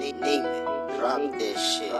Nathan, drop this shit.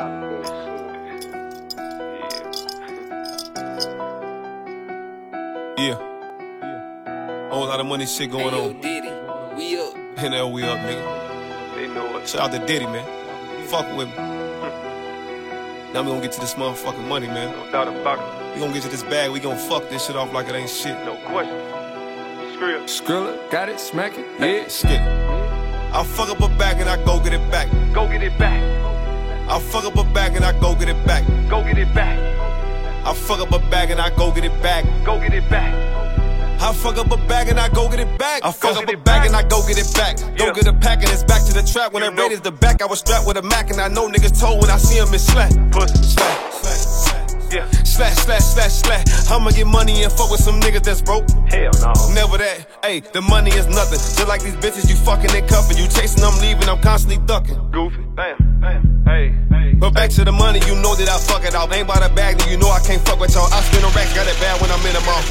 Yeah. Whole lot of money shit going on. Diddy, we up. And hell, we up, nigga. They know it. Shout out to Diddy, man. Fuck with me. Now we gonna get to this motherfucking money, man. No doubt about it. We gonna get to this bag. We gonna fuck this shit off like it ain't shit. No question. Skrilla. Skrilla, got it, smack it, Yeah, skip. I fuck up a bag and I go get it back. Go get it back. I fuck up a bag and I go get it back. Go get it back. I fuck up a bag and I go get it back. Go get it back. I fuck up a bag and I go get it back. I fuck Go up get a it bag back. and I go get it back. Go Yeah. get a pack and it's back to the trap. When You I know. raided the back, I was strapped with a Mac and I know niggas told when I see him it's slack. Pussy. Slack. Yeah. Slash, slash, slash, slash. I'ma get money and fuck with some niggas that's broke. Hell no. Never that. Hey, the money is nothing. Just like these bitches you fucking and cuffing. You chasing, I'm leaving, I'm constantly ducking. Goofy. Bam. Bam. Hey. Hey. But back to the money, you know that I fuck it off. Ain't by the bag, then you know I can't fuck with y'all. I spin a rack, got it bad when I'm in the mall.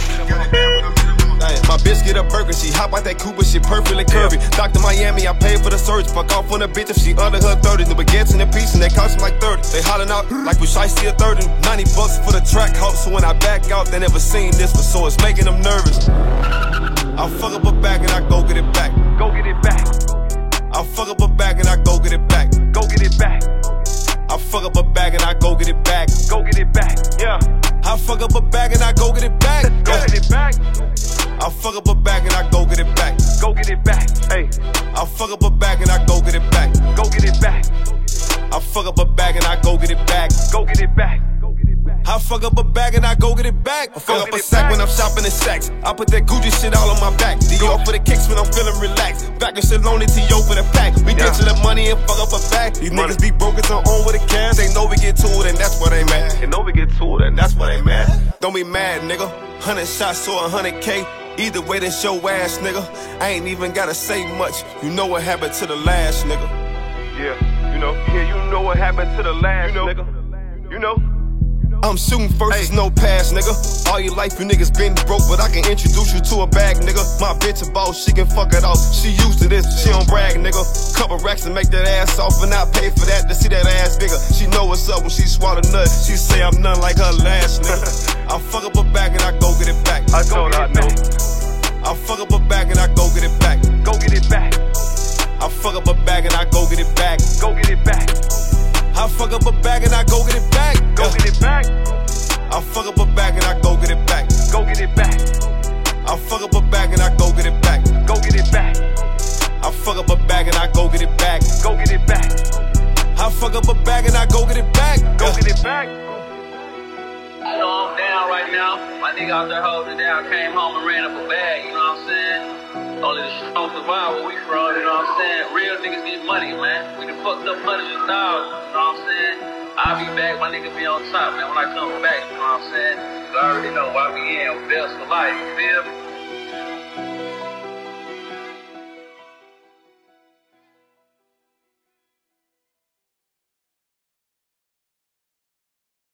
Hey, my bitch get a burger, she hop out that Cooper, shit perfectly curvy. Dr. Miami, I paid for the surgery. Fuck off on a bitch if she under her 30s. The baguettes in the piece and they cost me like 30. They hollering out like we shy see a 30. 90 bucks for the track house, so when I back out, they never seen this before, so it's making them nervous. I fuck up a bag and I go get it back. Go get it back. I fuck up a bag and I go get it back. Go get it back. I fuck up a bag and I go get it back. Go get it back. Yeah. I fuck up a bag and I go get it back. Go get it back. I fuck up a bag and I go get it back. Go get it back. Hey. I fuck up a bag and I go get it back. Go get it back. I fuck up a bag and I go get it back. Go get it back. I fuck up a bag and I go get it back. I fuck Go up get a it sack back. when I'm shopping in Saks. I put that Gucci shit all on my back. Dior for the kicks when I'm feeling relaxed. Back and Salone and T.O. for the pack. We Yeah. get to the money and fuck up a bag. These Money. niggas be broke, it's on with the cash. They know we get to it and that's what they mad. You know we get to it and That's what they mad. Don't be mad, nigga. 100 shots or 100K. Either way, that's your ass, nigga. I ain't even gotta say much. You know what happened to the last, nigga. Yeah. You know. Yeah, you know what happened to the last nigga. You know. I'm shooting first, there's no pass, nigga. All your life, you niggas been broke, but I can introduce you to a bag, nigga. My bitch a boss, she can fuck it off. She used to this, she don't brag, nigga. Couple racks to make that ass off, and I pay for that to see that ass bigger. She know what's up when she swallow nut. She say I'm none like her last, nigga. I fuck up a bag and I go get it back. I know that I know. I fuck up a bag and I go get it back. Go get it back. I fuck up a bag and I go get it back. Go get it back. I fuck up a bag and I go get it back. Go get it back. I fuck up a bag and I go get it back. Go get it back. I fuck up a bag and I go get it back. Go get it back. I fuck up a bag and I go get it back. Go get it back. I fuck up a bag and I go get it back. Go get it back. I know I'm down right now. My nigga out there holding it down, came home and ran up a bag, you know what I'm saying? Only the strong survive where we from, you know what I'm saying? Real niggas get money, man. We done fucked up hundreds of thousands, you know what I'm saying? I'll be back, my nigga be on top, man, when I come back, you know what I'm saying? You already know why we in, best for life, you feel me?